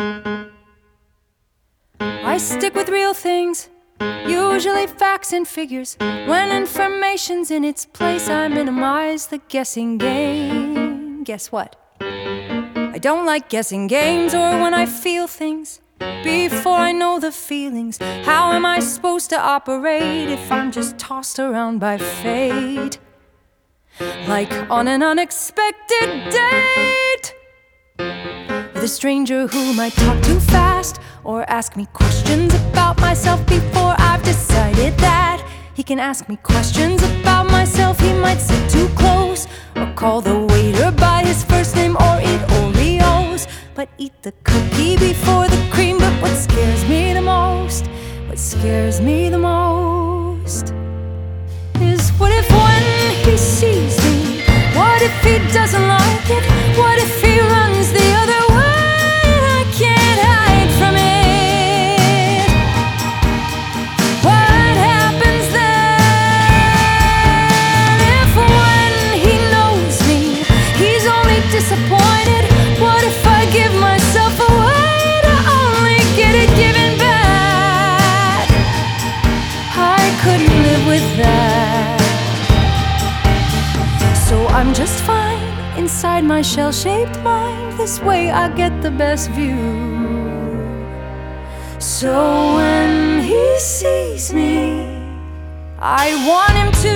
I stick with real things, usually facts and figures. When information's in its place, I minimize the guessing game. Guess what? I don't like guessing games, or when I feel things before I know the feelings. How am I supposed to operate if I'm just tossed around by fate? Like on an unexpected date with a stranger who might talk too fast or ask me questions about myself before I've decided that he can ask me questions about myself. He might sit too close or call the waiter by his first name or eat Oreos, but eat the cookie before the cream. But what scares me the most, what scares me the most is what if when he sees me, what if he doesn't like it? What if he runs the other way? I can't hide from it. What happens then if when he knows me, he's only disappointed? What if I give myself away to only get it given back? I couldn't live with that. So I'm just fine inside my shell-shaped mind. This way I get the best view. So when he sees me, I want him to.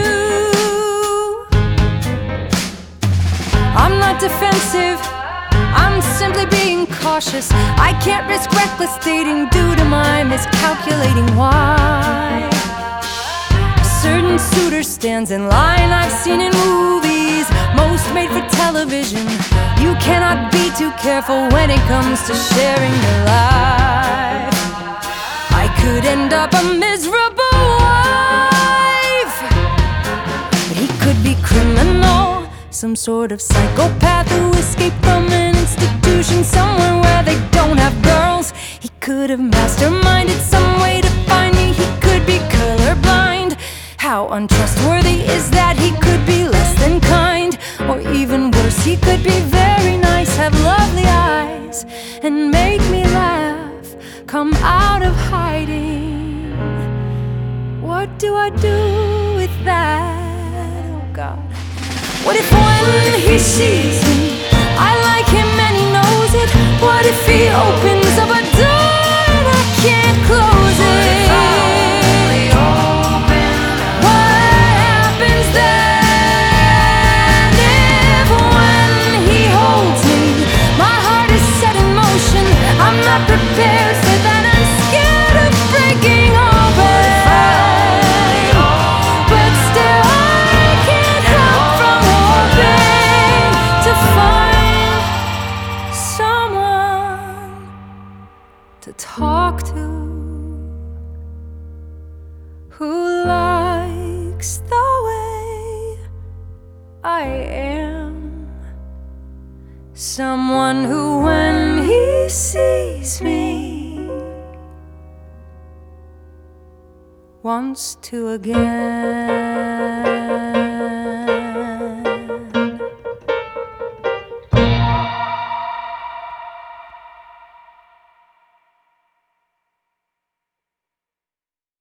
I'm not defensive, I'm simply being cautious. I can't risk reckless dating due to my miscalculating why. A certain suitor stands in line I've seen in movies, most made for television. You cannot be too careful when it comes to sharing your life. I could end up a miserable wife, but he could be criminal, some sort of psychopath who escaped from an institution somewhere where they don't have girls. He could have masterminded some way to find me. He could be colorblind. How untrustworthy is that? He could be less than kind, or even worse, he could be very nice, have lovely eyes, and make me laugh, come out of hiding. What do I do with that? Oh God. What if when he sees me, I like him and he knows it? What if he opens up a door and I can't close it? I'm not prepared for that, I'm scared of breaking open. But still I can't help from hoping to find someone to talk to who likes the way I am. Someone who, when he sees me, wants to again.